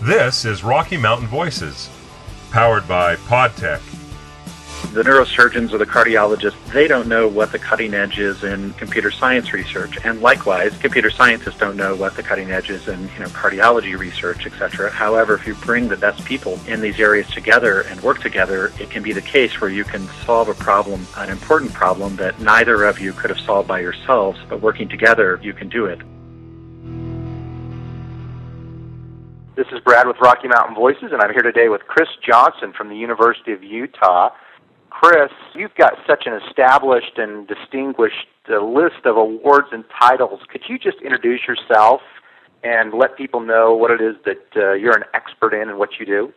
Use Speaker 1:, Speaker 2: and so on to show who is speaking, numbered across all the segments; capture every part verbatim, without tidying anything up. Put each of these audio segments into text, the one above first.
Speaker 1: This is Rocky Mountain Voices, powered by PodTech.
Speaker 2: The neurosurgeons or the cardiologists, they don't know what the cutting edge is in computer science research. And likewise, computer scientists don't know what the cutting edge is in, you know, cardiology research, et cetera. However, if you bring the best people in these areas together and work together, it can be the case where you can solve a problem, an important problem that neither of you could have solved by yourselves, but working together, you can do it.
Speaker 3: This is Brad with Rocky Mountain Voices, and I'm here today with Chris Johnson from the University of Utah. Chris, you've got such an established and distinguished uh, list of awards and titles. Could you just introduce yourself and let people know what it is that uh, you're an expert in and what you do?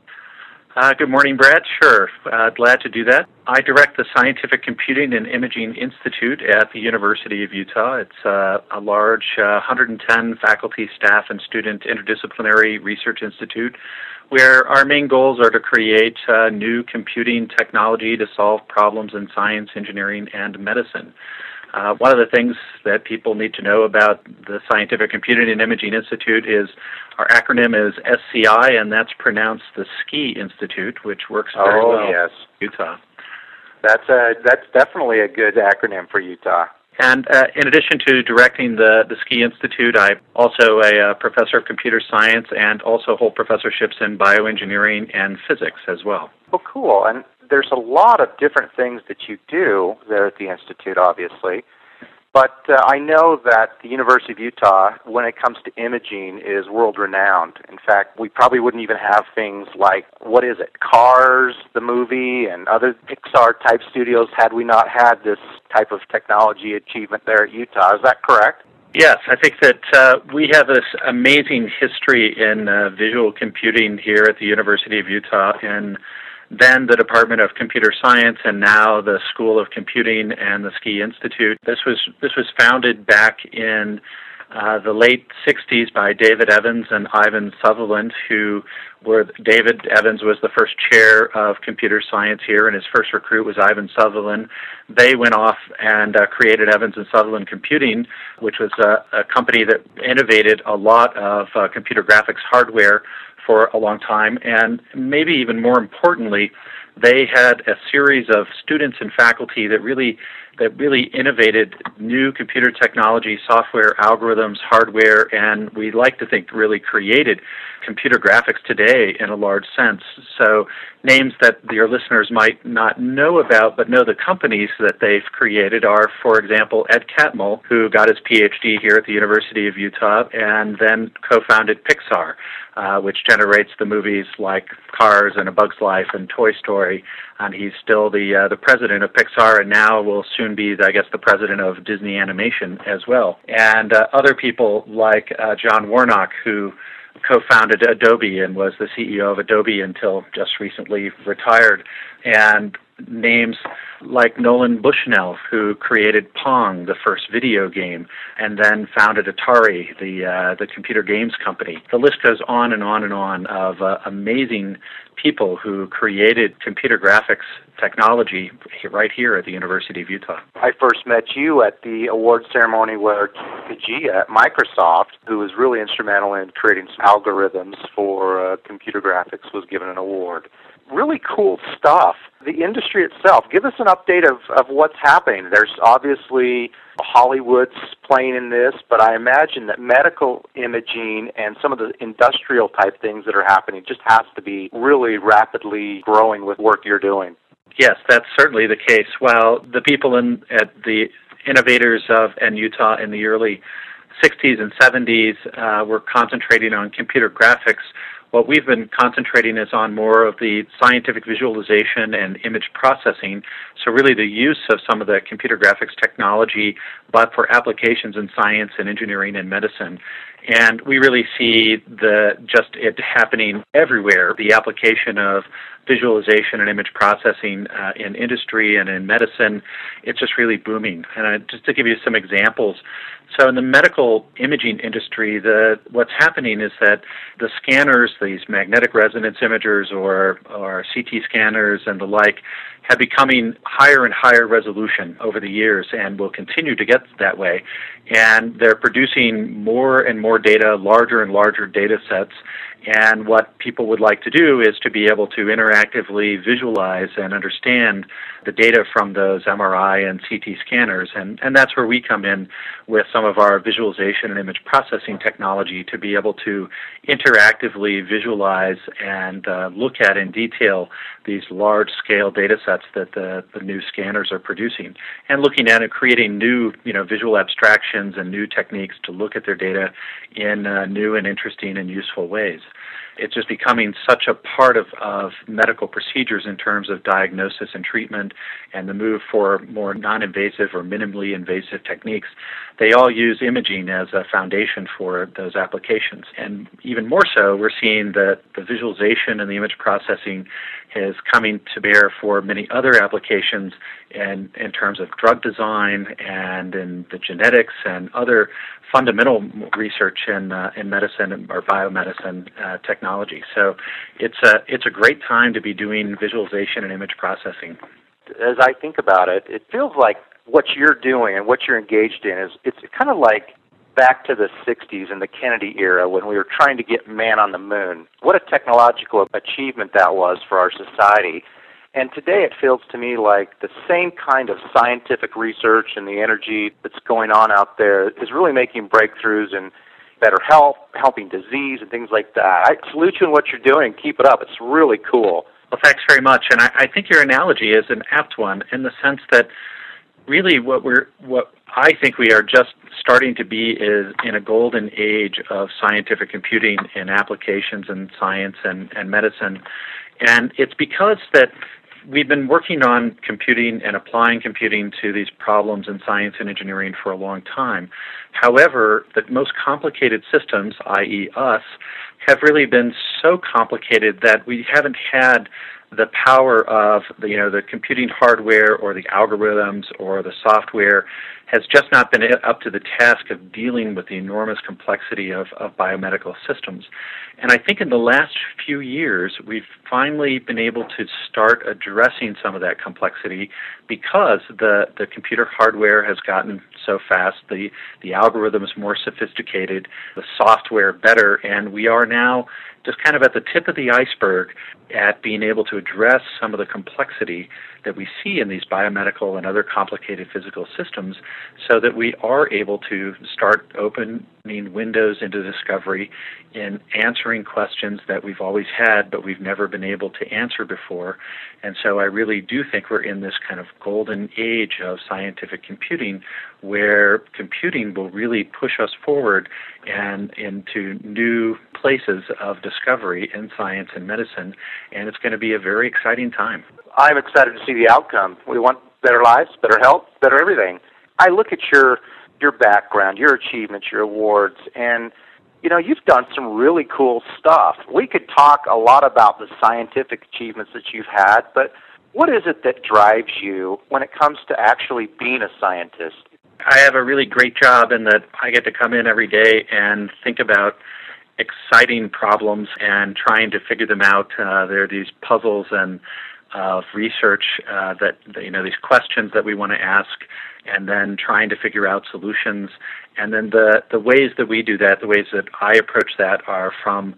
Speaker 2: Uh, good morning, Brad. Sure. Uh, glad to do that. I direct the Scientific Computing and Imaging Institute at the University of Utah. It's uh, a large uh, one hundred ten faculty, staff, and student interdisciplinary research institute where our main goals are to create uh, new computing technology to solve problems in science, engineering, and medicine. Uh, one of the things that people need to know about the Scientific Computing and Imaging Institute is our acronym is S C I, and that's pronounced the SCI Institute, which works very
Speaker 3: oh,
Speaker 2: well
Speaker 3: yes.
Speaker 2: in Utah.
Speaker 3: That's a, that's definitely a good acronym for Utah.
Speaker 2: And uh, in addition to directing the, the SCI Institute, I'm also a uh, professor of computer science and also hold professorships in bioengineering and physics as well.
Speaker 3: Oh, cool. And there's a lot of different things that you do there at the Institute, obviously. But uh, I know that the University of Utah, when it comes to imaging, is world-renowned. In fact, we probably wouldn't even have things like, what is it, Cars, the movie, and other Pixar-type studios had we not had this type of technology achievement there at Utah. Is that correct?
Speaker 2: Yes, I think that uh, we have this amazing history in uh, visual computing here at the University of Utah, and then the Department of Computer Science, and now the School of Computing and the SCI Institute. This was this was founded back in uh, the late sixties by David Evans and Ivan Sutherland, who were, David Evans was the first chair of computer science here, and his first recruit was Ivan Sutherland. They went off and uh, created Evans and Sutherland Computing, which was a, a company that innovated a lot of uh, computer graphics hardware for a long time, and maybe even more importantly, they had a series of students and faculty that really that really innovated new computer technology, software, algorithms, hardware, and we like to think really created computer graphics today in a large sense. So names that your listeners might not know about, but know the companies that they've created are, for example, Ed Catmull, who got his P H D here at the University of Utah and then co-founded Pixar, uh, which generates the movies like Cars and A Bug's Life and Toy Story. And he's still the uh, the president of Pixar, and now will soon be, I guess, the president of Disney Animation as well. And uh, other people like uh, John Warnock, who co-founded Adobe and was the C E O of Adobe until just recently retired, and names like Nolan Bushnell, who created Pong, the first video game, and then founded Atari, the uh, the computer games company. The list goes on and on and on of uh, amazing people who created computer graphics technology right here at the University of Utah.
Speaker 3: I first met you at the award ceremony where Kajia at Microsoft, who was really instrumental in creating some algorithms for uh, computer graphics, was given an award. Really cool stuff. The industry itself, give us an update of, of what's happening. There's obviously Hollywood's playing in this, but I imagine that medical imaging and some of the industrial type things that are happening just has to be really rapidly growing with work you're doing.
Speaker 2: Yes, that's certainly the case. While the people in at the innovators of N Utah in the early sixties and seventies uh, were concentrating on computer graphics, what we've been concentrating is on more of the scientific visualization and image processing, so really the use of some of the computer graphics technology, but for applications in science and engineering and medicine. And we really see the just it happening everywhere, the application of visualization and image processing uh, in industry and in medicine. It's just really booming. And uh, just to give you some examples, So in the medical imaging industry, the what's happening is that the scanners, these magnetic resonance imagers or, or C T scanners and the like, have becoming higher and higher resolution over the years and will continue to get that way. And they're producing more and more data, larger and larger data sets. And what people would like to do is to be able to interactively visualize and understand the data from those M R I and C T scanners. And, and that's where we come in with some of our visualization and image processing technology to be able to interactively visualize and uh, look at in detail these large-scale data sets that the, the new scanners are producing, and looking at and creating new, you know, visual abstractions and new techniques to look at their data in uh, new and interesting and useful ways. It's just becoming such a part of, of medical procedures in terms of diagnosis and treatment, and the move for more non-invasive or minimally invasive techniques. They all use imaging as a foundation for those applications. And even more so, we're seeing that the visualization and the image processing is coming to bear for many other applications in, in terms of drug design and in the genetics and other fundamental research in, uh, in medicine or biomedicine uh, technology. So it's a, it's a great time to be doing visualization and image processing.
Speaker 3: As I think about it, it feels like what you're doing and what you're engaged in is, it's kind of like back to the sixties and the Kennedy era when we were trying to get man on the moon. What a technological achievement that was for our society. And today it feels to me like the same kind of scientific research and the energy that's going on out there is really making breakthroughs in better health, helping disease, and things like that. I salute you in what you're doing. Keep it up. It's really cool.
Speaker 2: Well, thanks very much. And I, I think your analogy is an apt one in the sense that really what we're what I think we are just starting to be is in a golden age of scientific computing in applications in science and, and medicine. And it's because that we've been working on computing and applying computing to these problems in science and engineering for a long time. However, the most complicated systems, that is us, have really been so complicated that we haven't had the power of the, you know, the computing hardware or the algorithms or the software has just not been up to the task of dealing with the enormous complexity of, of biomedical systems. And I think in the last few years, we've finally been able to start addressing some of that complexity because the, the computer hardware has gotten so fast, the, the algorithms more sophisticated, the software better, and we are now just kind of at the tip of the iceberg at being able to address some of the complexity that we see in these biomedical and other complicated physical systems so that we are able to start opening windows into discovery in answering questions that we've always had but we've never been able to answer before. And so I really do think we're in this kind of golden age of scientific computing where computing will really push us forward and into new places of discovery in science and medicine, and it's going to be a very exciting time.
Speaker 3: I'm excited to see the outcome. We want better lives, better health, better everything. I look at your your background, your achievements, your awards, and you know, you've done some really cool stuff. We could talk a lot about the scientific achievements that you've had, but what is it that drives you when it comes to actually being a scientist?
Speaker 2: I have a really great job in that I get to come in every day and think about exciting problems and trying to figure them out. Uh, there are these puzzles and of research uh, that, you know, these questions that we want to ask, and then trying to figure out solutions. And then the, the ways that we do that, the ways that I approach that are from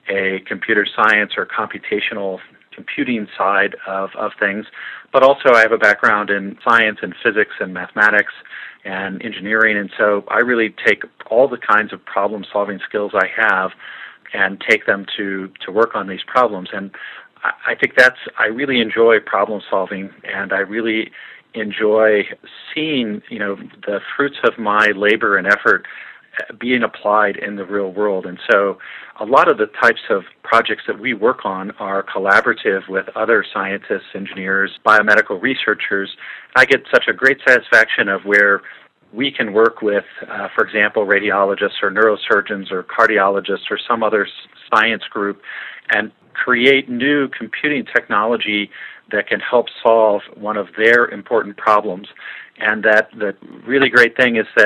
Speaker 2: a computer science or computational computing side of, of things, but also I have a background in science and physics and mathematics and engineering, and so I really take all the kinds of problem-solving skills I have and take them to, to work on these problems. And I think that's, I really enjoy problem solving, and I really enjoy seeing, you know, the fruits of my labor and effort being applied in the real world. And so a lot of the types of projects that we work on are collaborative with other scientists, engineers, biomedical researchers. I get such a great satisfaction of where we can work with, uh, for example, radiologists or neurosurgeons or cardiologists or some other science group and create new computing technology that can help solve one of their important problems. And that the really great thing is that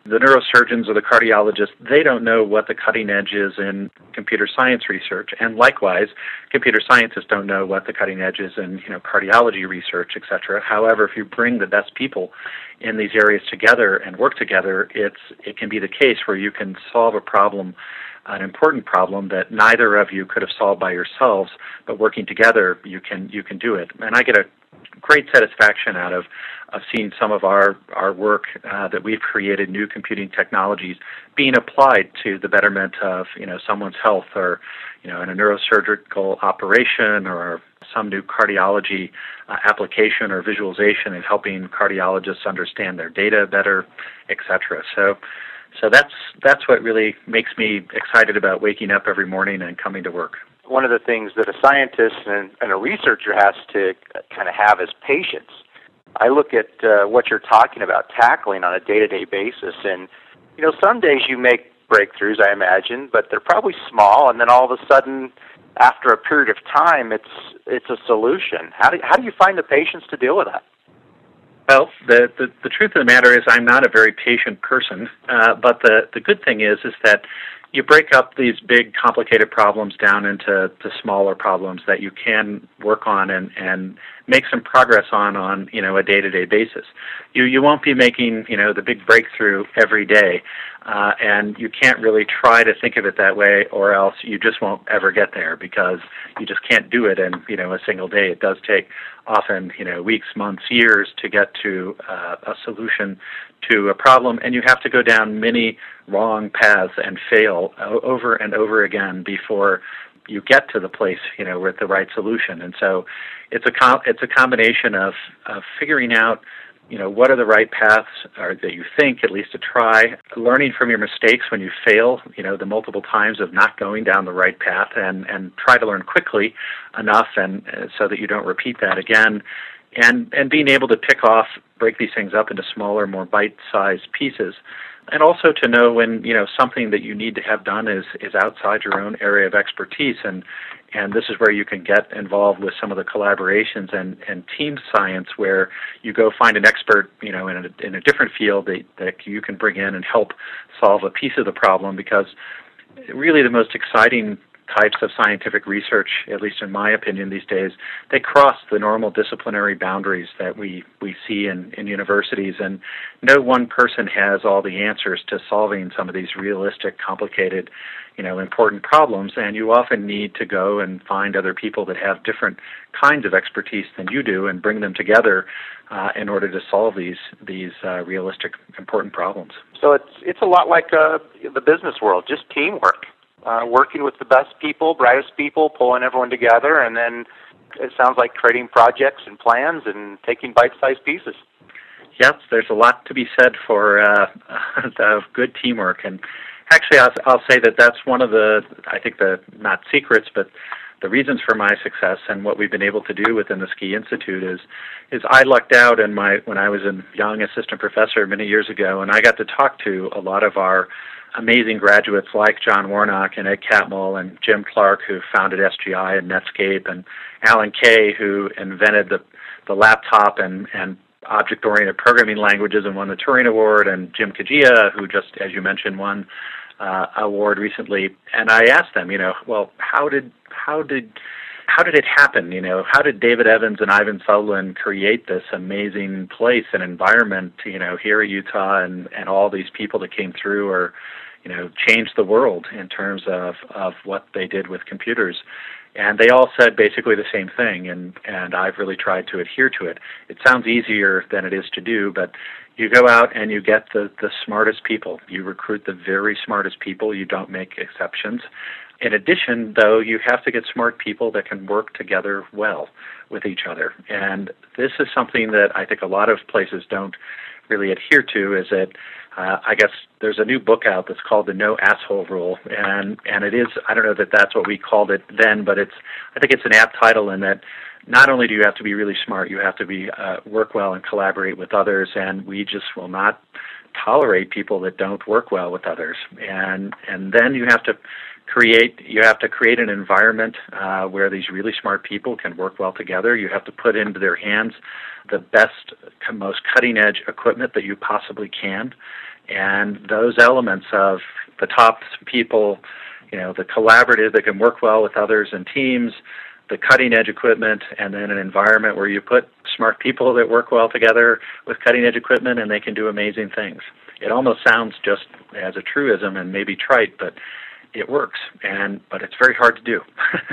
Speaker 2: The neurosurgeons or the cardiologists, they don't know what the cutting edge is in computer science research. And likewise, computer scientists don't know what the cutting edge is in, you know, cardiology research, et cetera. However, if you bring the best people in these areas together and work together, it's it can be the case where you can solve a problem, an important problem that neither of you could have solved by yourselves, but working together, you can you can do it. And I get a great satisfaction out of, of seeing some of our, our work uh, that we've created, new computing technologies, being applied to the betterment of, you know, someone's health, or, you know, in a neurosurgical operation, or some new cardiology uh, application or visualization, and helping cardiologists understand their data better, et cetera. So, so that's that's what really makes me excited about waking up every morning and coming to work.
Speaker 3: One of the things that a scientist and, and a researcher has to kind of have is patience. I look at uh, what you're talking about tackling on a day-to-day basis, and, you know, some days you make breakthroughs, I imagine, but they're probably small, and then all of a sudden, after a period of time, it's it's a solution. How do, how do you find the patience to deal with that?
Speaker 2: Well, the, the, the truth of the matter is I'm not a very patient person, uh, but the, the good thing is is that you break up these big, complicated problems down into to smaller problems that you can work on and, and make some progress on on you know a day-to-day basis. You you won't be making you know the big breakthrough every day, uh, and you can't really try to think of it that way, or else you just won't ever get there, because you just can't do it in you know a single day. It does take often you know weeks, months, years to get to uh, a solution to a problem, and you have to go down many wrong paths and fail over and over again before you get to the place, you know, with the right solution. And so it's a com- it's a combination of, of figuring out, you know, what are the right paths, or that you think, at least to try, learning from your mistakes when you fail, you know, the multiple times of not going down the right path, and, and try to learn quickly enough and uh, so that you don't repeat that again. And, and being able to pick off, break these things up into smaller, more bite-sized pieces. And also to know when, you know, something that you need to have done is, is outside your own area of expertise. And, and this is where you can get involved with some of the collaborations and, and team science, where you go find an expert, you know, in a, in a different field that, that you can bring in and help solve a piece of the problem. Because really the most exciting types of scientific research, at least in my opinion these days, they cross the normal disciplinary boundaries that we, we see in, in universities, and no one person has all the answers to solving some of these realistic, complicated, you know, important problems, and you often need to go and find other people that have different kinds of expertise than you do and bring them together uh, in order to solve these these uh, realistic, important problems.
Speaker 3: So it's it's a lot like uh, the business world, just teamwork. Uh, working with the best people, brightest people, pulling everyone together, and then it sounds like creating projects and plans and taking bite-sized pieces.
Speaker 2: Yes, there's a lot to be said for uh, of good teamwork. And actually, I'll, I'll say that that's one of the, I think, the not secrets, but the reasons for my success and what we've been able to do within the Ski Institute is is I lucked out in my when I was a young assistant professor many years ago, and I got to talk to a lot of our amazing graduates like John Warnock and Ed Catmull and Jim Clark, who founded S G I and Netscape, and Alan Kay, who invented the the laptop and, and object-oriented programming languages and won the Turing Award, and Jim Kajia, who just, as you mentioned, won uh, award recently. And I asked them, you know, well, how did how did how did it happen? You know, how did David Evans and Ivan Sutherland create this amazing place and environment, you know, here at Utah, and, and all these people that came through are, you know, changed the world in terms of, of what they did with computers. And they all said basically the same thing, and, and I've really tried to adhere to it. It sounds easier than it is to do, but you go out and you get the, the smartest people. You recruit the very smartest people. You don't make exceptions. In addition, though, you have to get smart people that can work together well with each other. And this is something that I think a lot of places don't really adhere to, is that uh, I guess there's a new book out that's called The No Asshole Rule. And, and it is, I don't know that that's what we called it then, but it's I think it's an apt title in that not only do you have to be really smart, you have to be uh, work well and collaborate with others, and we just will not tolerate people that don't work well with others. And and then you have to create you have to create an environment uh, where these really smart people can work well together. You have to put into their hands the best, most cutting-edge equipment that you possibly can. And those elements of the top people, you know, the collaborative that can work well with others and teams, the cutting-edge equipment, and then an environment where you put smart people that work well together with cutting-edge equipment, and they can do amazing things. It almost sounds just as a truism and maybe trite, but it works, and but it's very hard to do,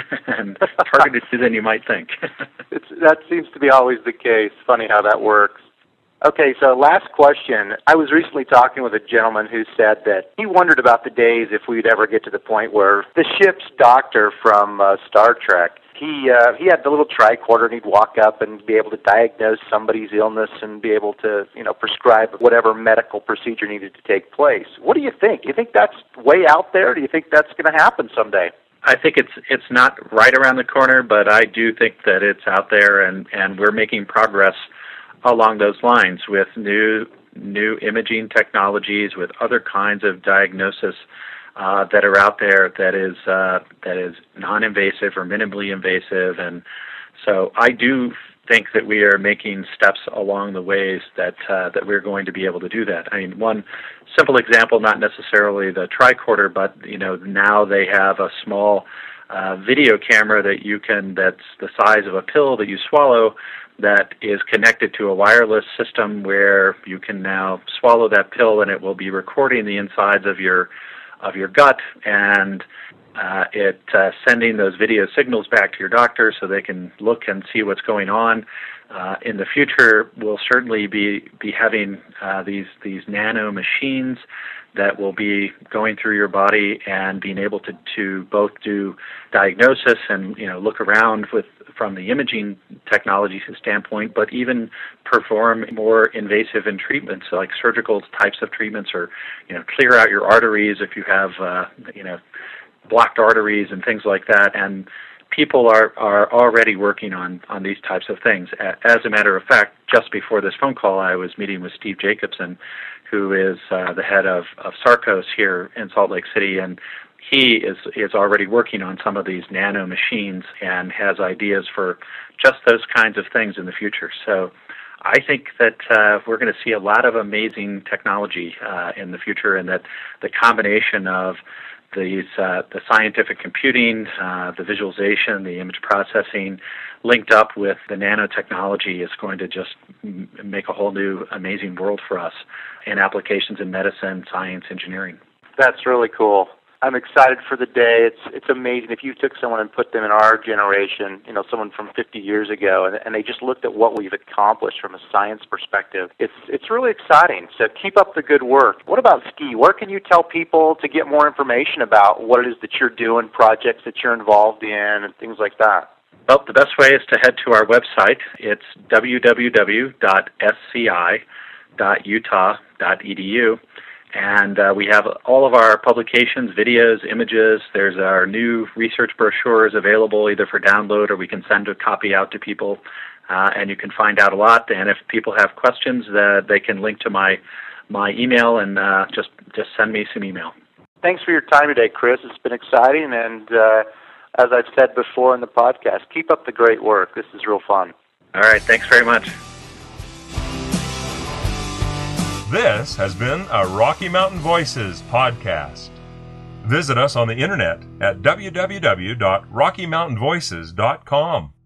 Speaker 2: and harder to do than you might think.
Speaker 3: it's, that seems to be always the case. Funny how that works. Okay, so last question. I was recently talking with a gentleman who said that he wondered about the days if we'd ever get to the point where the ship's doctor from uh, Star Trek, he uh, he had the little tricorder, and he'd walk up and be able to diagnose somebody's illness and be able to, you know, prescribe whatever medical procedure needed to take place. What do you think? Do you think that's way out there? Do you think that's going to happen someday?
Speaker 2: I think it's it's not right around the corner, but I do think that it's out there, and, and we're making progress along those lines with new new imaging technologies, with other kinds of diagnosis uh, that are out there that is uh, that is non-invasive or minimally invasive, and so I do think that we are making steps along the ways that uh, that we're going to be able to do that. I mean, one simple example, not necessarily the tricorder, but you know now they have a small uh, video camera that you can that's the size of a pill that you swallow, that is connected to a wireless system where you can now swallow that pill and it will be recording the insides of your of your gut, and uh, it uh, sending those video signals back to your doctor so they can look and see what's going on. Uh, in the future, we'll certainly be be having uh, these these nano machines that will be going through your body and being able to, to both do diagnosis and you know look around with from the imaging technology standpoint, but even perform more invasive in treatments like surgical types of treatments, or you know clear out your arteries if you have uh, you know blocked arteries and things like that. And people are, are already working on, on these types of things. As a matter of fact, just before this phone call, I was meeting with Steve Jacobson, who is uh, the head of, of Sarcos here in Salt Lake City, and he is, is already working on some of these nano machines and has ideas for just those kinds of things in the future. So I think that uh, we're going to see a lot of amazing technology uh, in the future, and that the combination of these uh, the scientific computing, uh, the visualization, the image processing, linked up with the nanotechnology is going to just m- make a whole new amazing world for us in applications in medicine, science, engineering.
Speaker 3: That's really cool. I'm excited for the day. It's it's amazing. If you took someone and put them in our generation, you know, someone from fifty years ago, and, and they just looked at what we've accomplished from a science perspective, it's it's really exciting. So keep up the good work. What about Ski? Where can you tell people to get more information about what it is that you're doing, projects that you're involved in, and things like that?
Speaker 2: Well, the best way is to head to our website. It's w w w dot s c i dot utah dot e d u. And uh, we have all of our publications, videos, images. There's our new research brochures available either for download, or we can send a copy out to people. Uh, and you can find out a lot. And if people have questions, uh, they can link to my my email and uh, just, just send me some email.
Speaker 3: Thanks for your time today, Chris. It's been exciting. And uh, as I've said before in the podcast, keep up the great work. This is real fun.
Speaker 2: All right. Thanks very much.
Speaker 1: This has been a Rocky Mountain Voices podcast. Visit us on the internet at w w w dot rocky mountain voices dot com.